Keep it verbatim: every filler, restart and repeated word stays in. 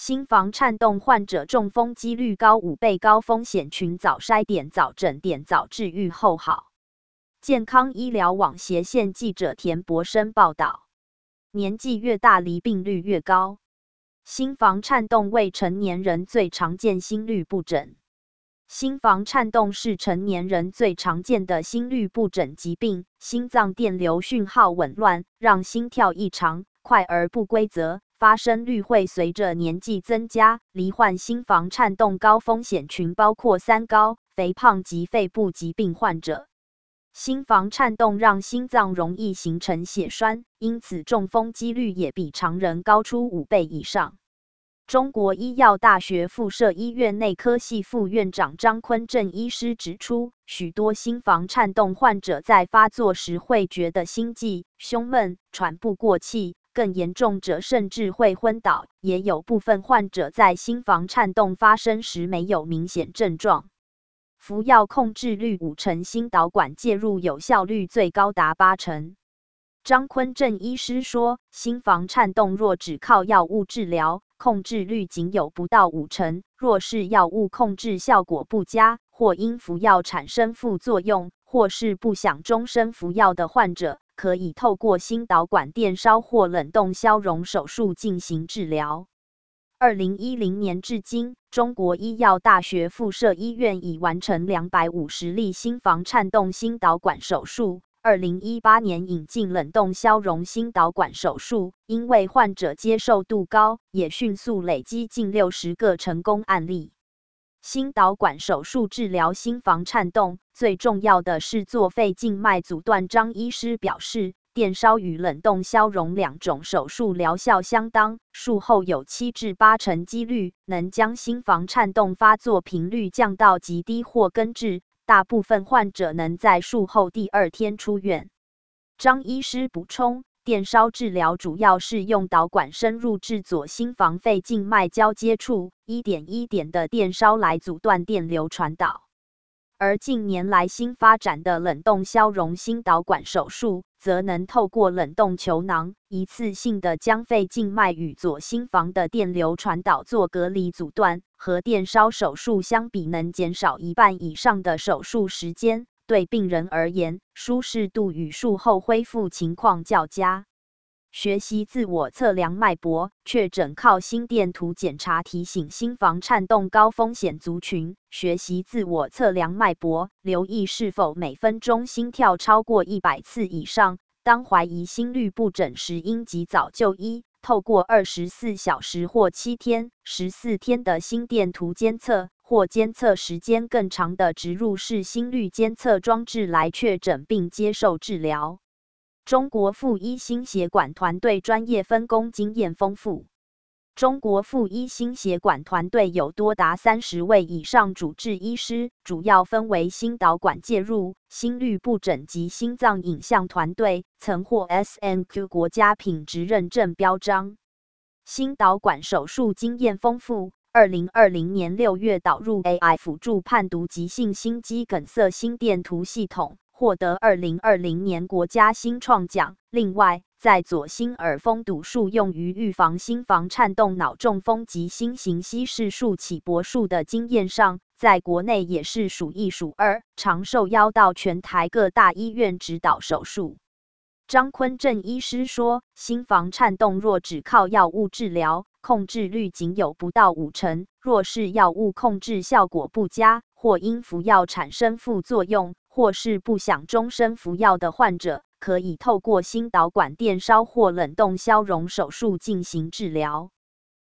心房颤动患者中风几率高五倍，高风险群早筛点早诊点早治愈后好。健康医疗网斜线记者田博生报道。年纪越大，罹病率越高。心房颤动为成年人最常见心律不整。心房颤动是成年人最常见的心律不整疾病，心脏电流讯号紊乱，让心跳异常，快而不规则，发生率会随着年纪增加。罹患心房颤动高风险群包括三高、肥胖及肺部疾病患者。心房颤动让心脏容易形成血栓，因此中风几率也比常人高出五倍以上。中国医药大学附设医院内科系副院长张坤正医师指出，许多心房颤动患者在发作时会觉得心悸、胸闷、喘不过气，更严重者甚至会昏倒，也有部分患者在心房颤动发生时没有明显症状。服药控制率五成，心导管介入有效率最高达八成。张坤正医师说，心房颤动若只靠药物治疗，控制率仅有不到五成，若是药物控制效果不佳，或因服药产生副作用，或是不想终身服药的患者，可以透过心导管电烧或冷冻消融手术进行治疗。二零一零年至今，中国医药大学附设医院已完成两百五十例心房颤动心导管手术。二零一八年引进冷冻消融心导管手术，因为患者接受度高，也迅速累积近六十个成功案例。心导管手术治疗心房颤动，最重要的是做肺静脉阻断。张医师表示，电烧与冷冻消融两种手术疗效相当，术后有七至八成几率能将心房颤动发作频率降到极低或根治。大部分患者能在术后第二天出院。张医师补充，电烧治疗主要是用导管深入至左心房肺静脉交接处，一点一点的电烧来阻断电流传导。而近年来新发展的冷冻消融心导管手术，则能透过冷冻球囊，一次性的将肺静脉与左心房的电流传导做隔离阻断，和电烧手术相比，能减少一半以上的手术时间，对病人而言，舒适度与术后恢复情况较佳。学习自我测量脉搏，确诊靠心电图检查提醒心房颤动高风险族群。学习自我测量脉搏，留意是否每分钟心跳超过一百次以上。当怀疑心律不整时，应及早就医。透过二十四小时或七天、十四天的心电图监测，或监测时间更长的植入式心率监测装置来确诊并接受治疗。中国附一心血管团队专业分工经验丰富。中国附一心血管团队有多达三十位以上主治医师，主要分为心导管介入、心律不整及心脏影像团队，曾获 S N Q 国家品质认证标章。心导管手术经验丰富。二零二零年六月导入 A I 辅助判读急性心肌梗塞心电图系统，获得二零二零年国家新创奖。另外，在左心耳封堵术用于预防心房颤动、脑中风及新型稀释术起搏术的经验上，在国内也是数一数二，常受邀到全台各大医院指导手术。张坤正医师说，心房颤动若只靠药物治疗，控制率仅有不到五成，若是药物控制效果不佳，或因服药产生副作用，或是不想终身服药的患者，可以透过心导管电烧或冷冻消融手术进行治疗。